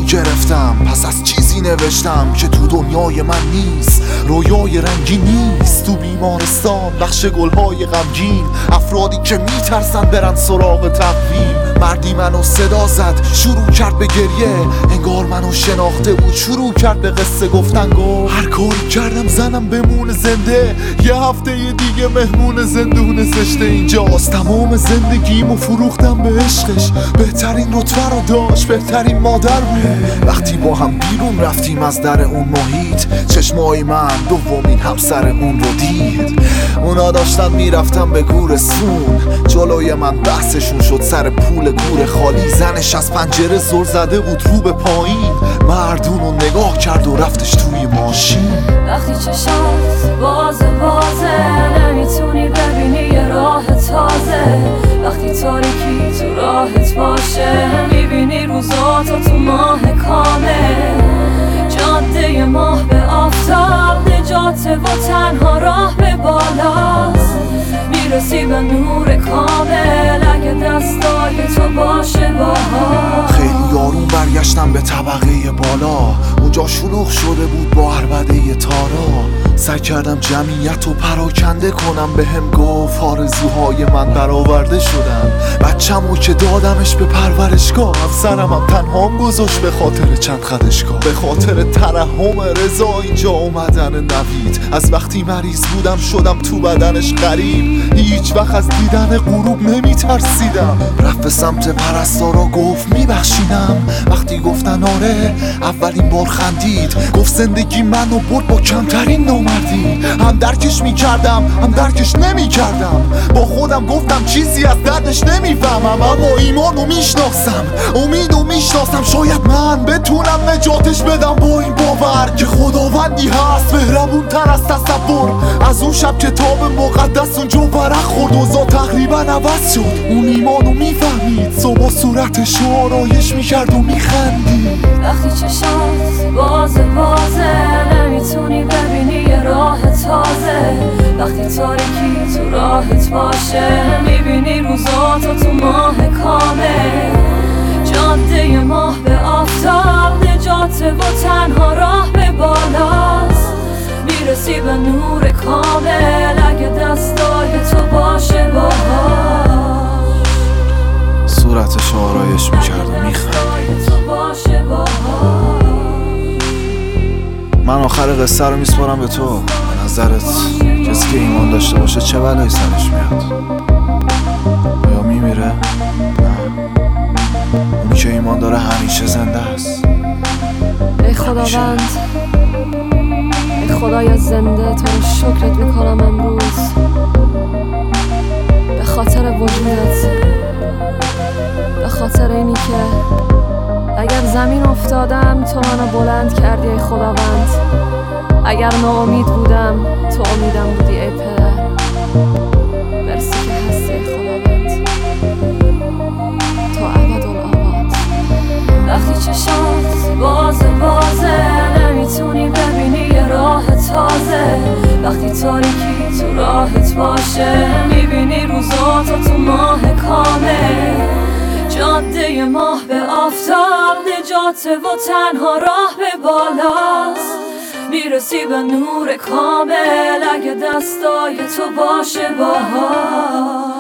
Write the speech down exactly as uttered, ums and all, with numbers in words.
گرفتم، پس از چیزی نوشتم که تو دنیای من نیست. رویای رنگی نیست تو بیمارستان، نقش گلهای غمگین، افرادی که میترسن برن سراغ تقویم. مردی منو صدا زد، شروع کرد به گریه، انگار منو شناخته بود، شروع کرد به قصه گفتن. گفت هر کاری کردم زنم بمونه زنده، یه هفته دیگه مهمون زندون زشته اینجاست. تمام زندگیمو فروختم به عشقش، بهترین رتبه رو داشت، بهترین مادر بود. وقتی با هم بیرون رفتیم از در اون محیط، چشمای من دومین همسر اون رو دید. اونا داشتن میرفتن به گورستون، جلوی من بحثشون شد سر پول گور خالی. زنش از پنجره زل زده بود رو به پایین، مردون رو نگاه کرد و رفتش توی ماشین. وقتی چشات باز بازه، نمیتونی ببینی یه راه تازه. وقتی تاریکی تو راهت باشه، میبینی روزاتو تو ماه کامل. جاده ماه به آفتاب، نجاته و تنها راه به بالاست. میرسی به نور کامل اگه دستای تو باشه باها. خیلی آروم برگشتم به طبقه بالا، اونجا شلوغ شده بود با عربده تارا. سعی کردم جمعیت رو پراکنده کنم، به هم گفت آرزوهای من برآورده شدن. بچه‌مو که دادمش به پرورشگاه، افسرم هم تنهام گذاشت به خاطر چند خدشگاه. به خاطر ترحم رضا اینجا اومدن نوید، از وقتی مریض بودم شدم تو بدنش غریب. هیچ وقت از دیدن غروب نمی ترسیدم. رفت به سمت پرستارا گفت میبخشیدم. وقتی گفتن آره اولین بار خندید، گفت زندگی منو برد با کمترین نامردی. هم درکش میکردم هم درکش نمیکردم، با خودم گفتم چیزی از دردش نمیفهمم. اما ایمانو میشناسم، امیدو میشناسم، شاید من بتونم نجاتش بدم با این باور که خداوندی هست مهربون تر از تصور. از اون شب کتاب مقدس اونجا ورق خورد، اوضاع تقریبا عوض شد. اون ایمانو میفهمید، صبح صورتش رو آرایش میکرد و میخندید. وقتی چشات باز بازه، نمیتونی ببینی یه راه تازه. وقتی تاریکی تو راهت باشه، میبینی روزاتو تو ماه کامل. جاده ماه به آفتاب، نجاته و تنها راه به بالاست. میرسی به نور کامل اگه دستای تو باشه باهاش. صورتش آرایش میکرد و میخند. من آخر قصه رو میسپارم به تو. به نظرت کسی که ایمان داشته باشه چه بلایی سرش میاد؟ یا میمیره؟ نه، اونی که ایمان داره همیشه زنده است. ای خداوند، ای خدای زنده، تو رو شکرت میکنم امروز به خاطر وجودت، به خاطر اینی که اگر زمین افتادم تو منو بلند کردی ای خداوند. اگر ناامید بودم تو امیدم بودی ای پدر. مرسی که هستی ای خداوند تا ابدالآباد. وقتی چشات باز بازه، نمیتونی ببینی یه راه تازه. وقتی تاریکی تو راهت باشه، میبینی روزاتو تو ماه کامل. جاده ماه به آفتاب، نجاته و تنها راه به بالاست. میرسی به نور کامل اگه دستای تو باشه باها.